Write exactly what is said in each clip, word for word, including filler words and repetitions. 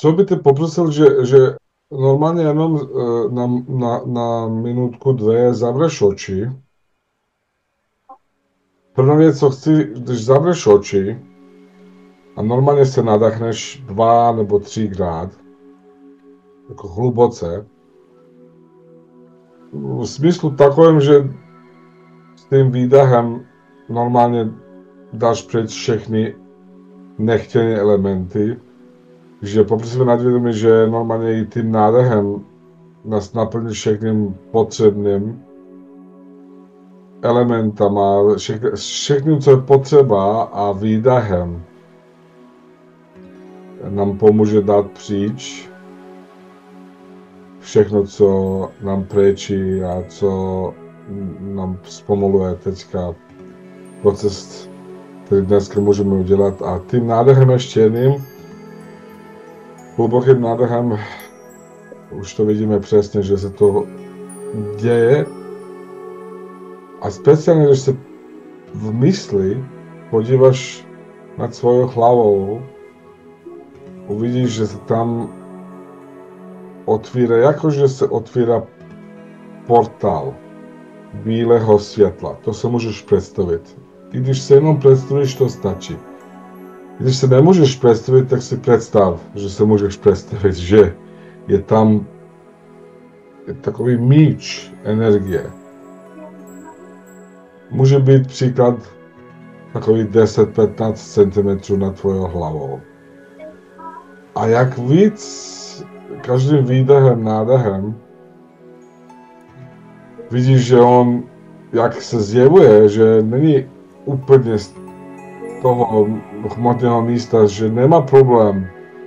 Co by ty poprosil, že, že normálně jenom eh, na, na, na minutku, dvě zavřeš oči. První věc, co chci, když zavřeš oči a normálně se nadechneš dva nebo třikrát, jako hluboce, v smyslu takovém, že s tím výdechem normálně dáš pryč všechny nechtěné elementy, že poprosím nadvědomí, že normálně i tím nádechem nás naplní všechným potřebným elementama, všechny, všechním, co je potřeba, a výdechem nám pomůže dát pryč všechno, co nám préčí a co nám zpomaluje teďka proces, který dneska můžeme udělat. A tím nádechem ještě jedným, hlubokým nádechem, už to vidíme přesně, že se to děje. A speciálně, když se v mysli podíváš nad svou hlavou, uvidíš, že se tam otvíra, jakože se otvíra portál bílého světla. To se můžeš představit. I když se jenom představíš, to stačí. Když se nemůžeš představit, tak si představ, že se můžeš představit, že je tam takový míč energie. Může být příklad takový deset až patnáct centimetrů nad tvojou hlavou. A jak víc, každým výdechem, nádechem, vidíš, že on, jak se zjevuje, že není úplně z toho hmotného místa, že nemá problém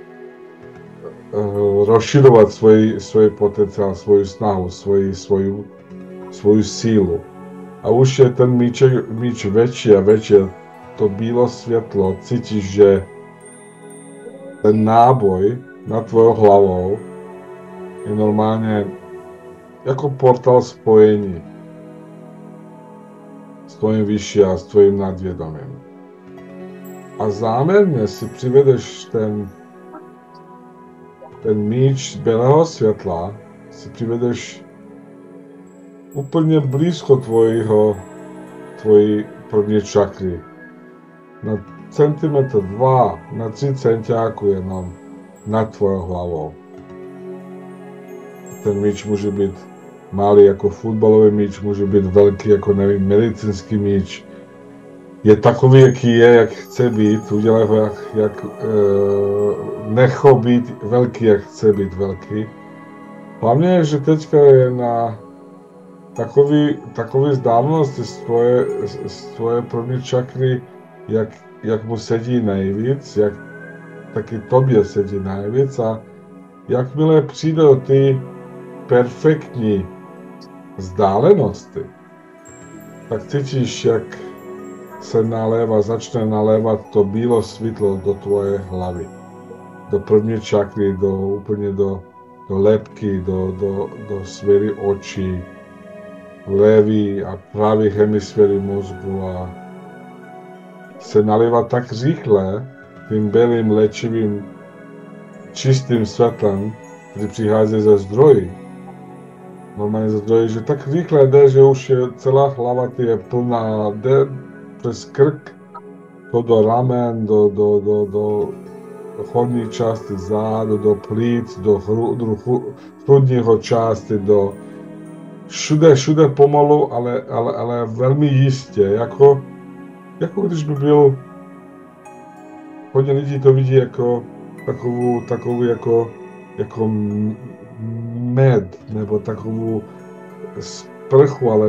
uh, rozširovat svůj, svůj potenciál, svou snahu, svoji, svoju, svoju sílu. A už je ten míč, míč větší a větší, to bílé světlo, cítíš, že ten náboj nad tvojou hlavou je normálně jako portál spojení s tvojím vyšší a s tvojím nadvědomím. A záměrně si přivedeš ten, ten míč bílého světla, si přivedeš úplně blízko tvojího, tvojí první čakry. Na centimetr, dva, na tři centiáku jenom nad tvojou hlavou. Ten míč může být malý jako fotbalový míč, může být velký jako, nevím, medicínský míč. Je takový, jaký je, jak chce být, udělej ho, jak, jak e, nech ho být velký, jak chce být velký. Hlavně je, že teďka je na takový, takový vzdálenosti z tvoje, z tvoje první čakry, jak, jak mu sedí nejvíc, jak taky tobě sedí nejvíc, a jakmile přijde do ty perfektní vzdálenosti, tak cítíš, jak se nalévá, začne nalévat to bílé světlo do tvoje hlavy. Do první čakry, do, úplně do, do lebky, do, do, do sféry očí, levý a pravý hemisféry mozgu, a se nalévá tak rychle tím bílým léčivým čistým světlem, který přichází ze zdroji. Normálně ze zdroji, že tak rychle jde, že už je celá hlava je plná, jde přes krk, to do ramen, do, do, do, do horní části zádu, do plíc, do, hru, do hrudního části, do všude, všude pomalu, ale, ale, ale velmi jistě, jako, jako když by byl, hodně lidí to vidí jako takovou, takovou jako, jako med, nebo takovou sprchu, ale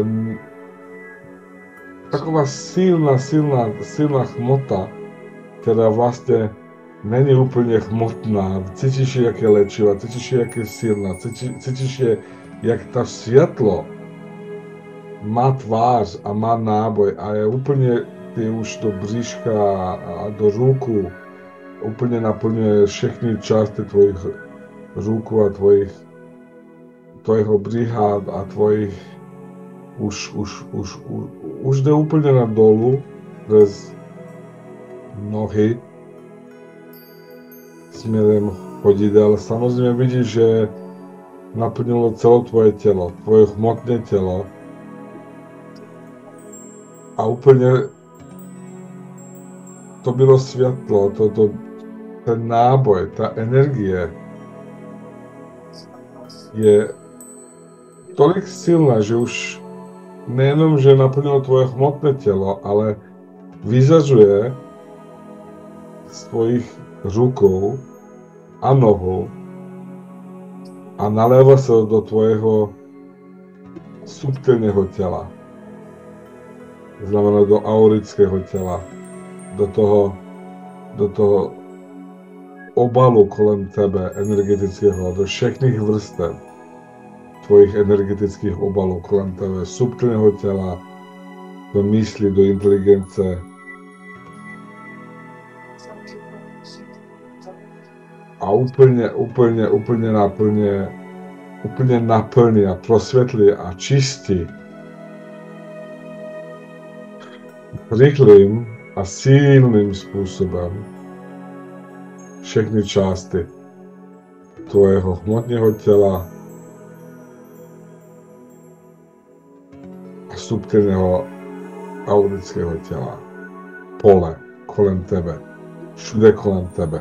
taková silná, silná, silná hmota, která vlastně není úplně hmotná. Cítíš je, jak je léčivá, cítíš je, jak je silná, cítíš, cítíš je, jak ta světlo má tvář a má náboj a je úplně, ty už do bříška a do ruku úplně naplňuje všechny části tvojich ruku a tvojich, tvojho břicha a tvojich už, už, už, už, už jde úplně na dolu přes nohy směrem chodidel, samozřejmě vidíš, že naplnilo celé tvoje tělo, tvoje hmotné tělo a úplně to bylo světlo, to, to, ten náboj, ta energie je tolik silná, že už nejenom, že naplnilo tvoje hmotné tělo, ale vyzařuje z tvojich rukou a nohou a nalévá se do tvojho subtilního těla. Znamená do aurického těla, do toho, do toho obalu kolem tebe energetického, do všech vrstev tvojich energetických obalů kolem tebe, subtilního těla, do mysli, do inteligence. A úplně, úplně, úplně naplně, úplně naplní a prosvětlí a čistí rychlým a silným způsobem všechny části tvojho hmotného těla a subtilného aurického těla. Pole kolem tebe, všude kolem tebe.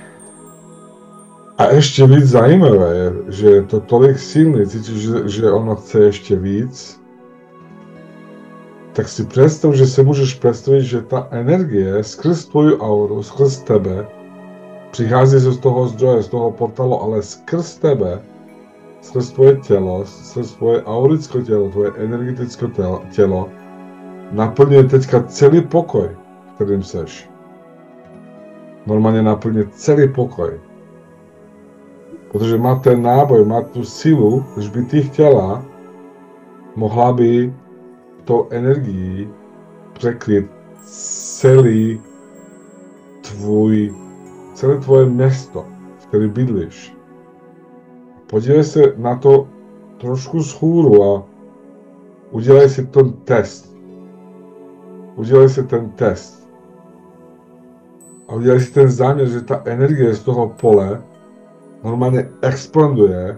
A ještě víc zajímavé je, že je to tolik silný, cítíš, že, že ono chce ještě víc, tak si představ, že se můžeš představit, že ta energie skrz tvoji auru, skrz tebe, přichází z toho zdroje, z toho portálu, ale skrz tebe, skrz tvoje tělo, skrz tvoje aurické tělo, tvoje energetické tělo, tělo naplňuje teďka celý pokoj, v kterým seš. Normálně naplňuje celý pokoj. Protože má ten náboj, má tu sílu, když by ty chtěla, mohla by tou energií překryt celý tvůj, celé tvoje město, v kterém bydlíš. Podívej se na to trošku vzhůru a udělej si ten test. Udělej si ten test. A udělej si ten záměr, že ta energie z toho pole normálně expanduje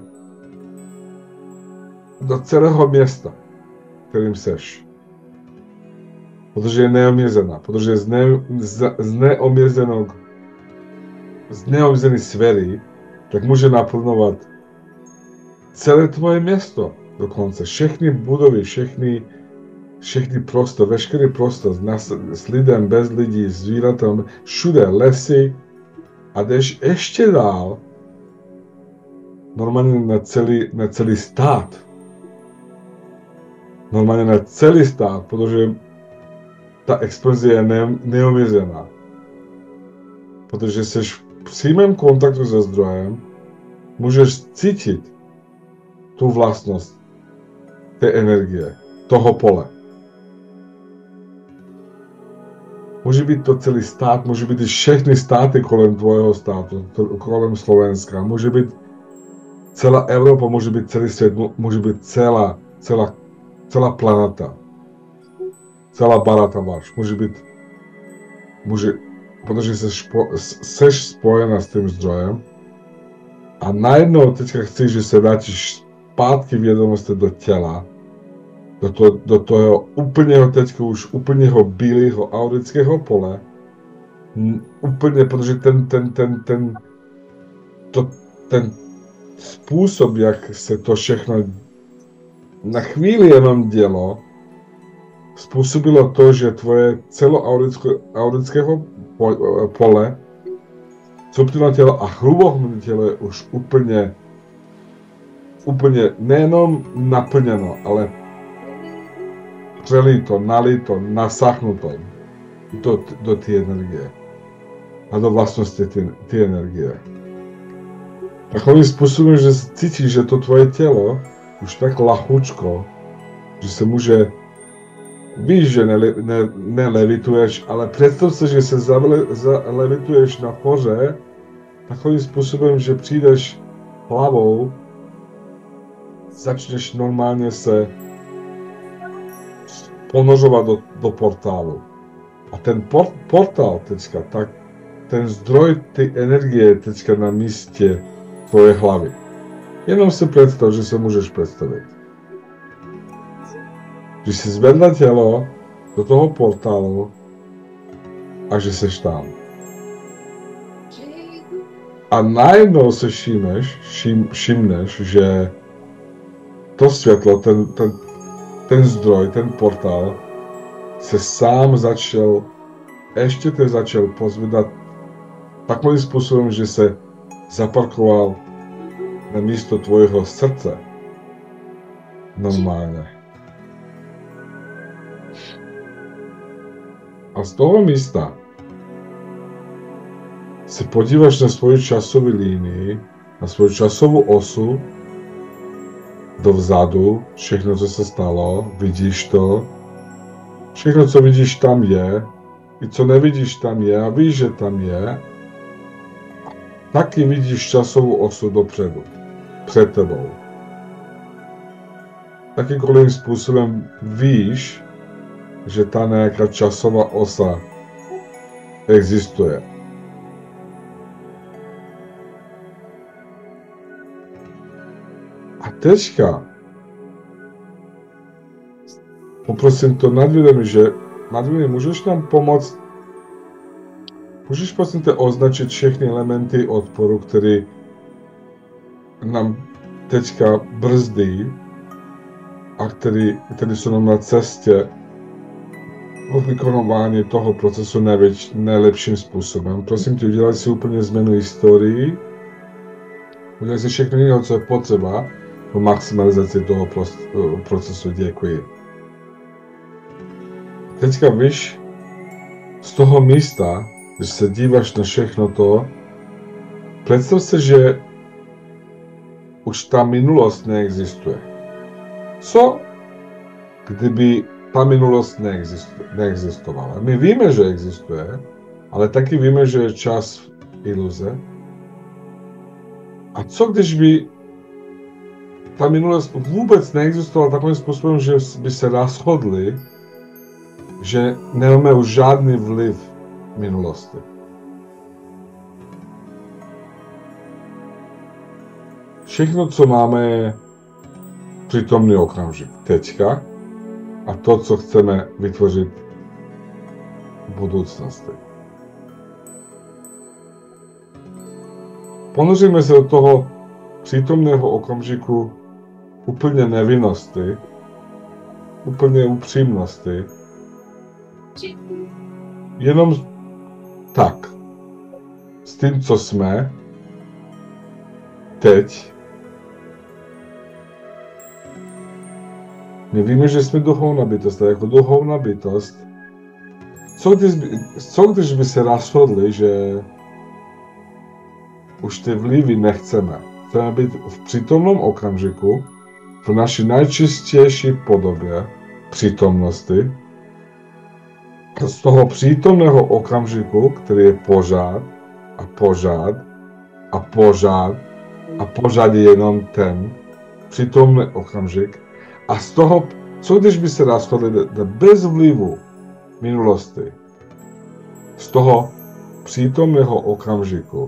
do celého města, kterým seš. Protože je neomězená, protože z, ne, z, z neomězenou, z neomězené sféry, tak může naplňovat celé tvoje město dokonce. Všechny budovy, všechny, všechny prostor, veškerý prostor s, s lidem, bez lidí, s zvířatem, všude lesy a jdeš ještě dál, normálně na celý, na celý stát. Normálně na celý stát, protože ta expanze je ne, neomezená. Protože jsi v přímém kontaktu se zdrojem, můžeš cítit tu vlastnost té energie, toho pole. Může být to celý stát, může být i všechny státy kolem tvojho státu, kolem Slovenska, může být celá Evropa, může být celý svět, může být celá, celá, celá planeta. Celá barata máš, může být, může, protože jsi, jsi spojena s tím zdrojem a najednou teďka chceš, že se vrátíš zpátky vědomosti do těla, do, to, do toho úplného teďka už úplného bílého aurického pole, úplně, protože ten, ten, ten, ten, to, ten způsob, jak se to všechno na chvíli jenom dělo, způsobilo to, že tvoje celo aurického pole, subtilné tělo a hlubohmotné tělo je už úplně, úplně nejenom naplněno, ale přelito, nalito, nasáhnuto do, do té energie a do vlastnosti té energie. Takovým způsobem, že cítíš, že to tvoje tělo už tak lahučko, že se může, víš, že nelevituješ, ne, ne ale představ si, že se zalevituješ nahoře takovým způsobem, že přijdeš hlavou, začneš normálně se ponořovat do, do portálu. A ten por, portál teďka, tak ten zdroj té energie je teďka na místě tvoje hlavy. Jenom si představ, že se můžeš představit. Že jsi zvedla tělo do toho portálu a že seš tam. A najednou se všimneš, všim, všimneš, že to světlo, ten, ten, ten zdroj, ten portál se sám začal, ještě te začal pozvedat takovým způsobem, že se zaparkoval na místo tvojho srdce. Normálně. A z toho místa se podíváš na svoji časovou linii, na svoji časovou osu, dovzadu, všechno, co se stalo, vidíš to, všechno, co vidíš, tam je, i co nevidíš, tam je a víš, že tam je, taky vidíš časovou osu dopředu, před tebou. Jakýmkoliv způsobem víš, že ta nějaká časová osa existuje. A teďka poprosím to nadvědomí, že nadvědomí, můžeš nám pomoct, můžeš prosím tě označit všechny elementy odporu, které nám teďka brzdí a které, které jsou nám na cestě o vykonávání toho procesu největš, nejlepším způsobem. Prosím tě, udělej si úplně změnu historii, udělej si všechno jiného, co je potřeba pro maximalizaci toho procesu. Děkuji. Teďka víš, z toho místa, když se díváš na všechno to, představ si, že už ta minulost neexistuje. Co kdyby ta minulost neexistovala? My víme, že existuje, ale taky víme, že je čas iluze. A co když by ta minulost vůbec neexistovala takovým způsobem, že by se rozhodli, že nemáme už žádný vliv minulosti? Všechno, co máme, je přítomný okamžik, teďka, a to, co chceme vytvořit v budoucnosti. Ponoříme se do toho přítomného okamžiku úplně nevinnosti, úplně upřímnosti, jenom tak, s tím, co jsme, teď. My víme, že jsme duchovná bytost, a jako duchovná bytost, co když by, co když by se rozhodli, že už ty vlivy nechceme. Chceme být v přítomném okamžiku, v naší nejčistější podobě přítomnosti. Z toho přítomného okamžiku, který je pořád a pořád a pořád a pořád je jenom ten přítomný okamžik. A z toho, co když by se rozhodli bez vlivu minulosti, z toho přítomného okamžiku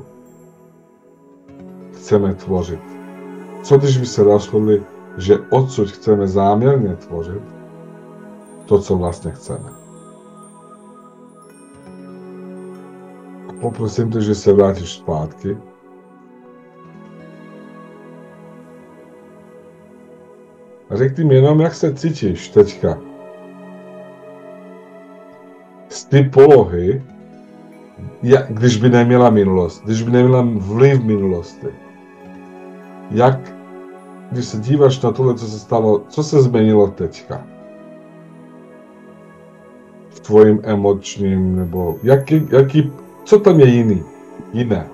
chceme tvořit. Co když by se rozhodli, že odsud chceme záměrně tvořit to, co vlastně chceme. A poprosím tě, že se vrátíš zpátky. A řekni mi jenom, jak se cítíš teďka. Z té polohy, jak, když by neměla minulost, když by neměla vliv minulosti. Jak, když se díváš na tohle, co se stalo, co se změnilo teďka? V tvojím emočním, nebo jaký, jaký, co tam je jiný, jiné?